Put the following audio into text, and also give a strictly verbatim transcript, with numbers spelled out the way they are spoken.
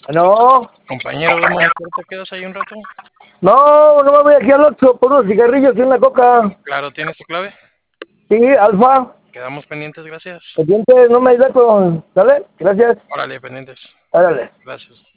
No, Compañero, vamos a hacer, ¿te quedas ahí un rato? no, no me voy aquí al Oxxo por unos cigarrillos y una coca. Claro, ¿tienes tu clave? Sí, Alfa, Quedamos pendientes, gracias. pendiente, no me hay datos, ¿sale? Gracias, Órale, pendientes. árale. Gracias.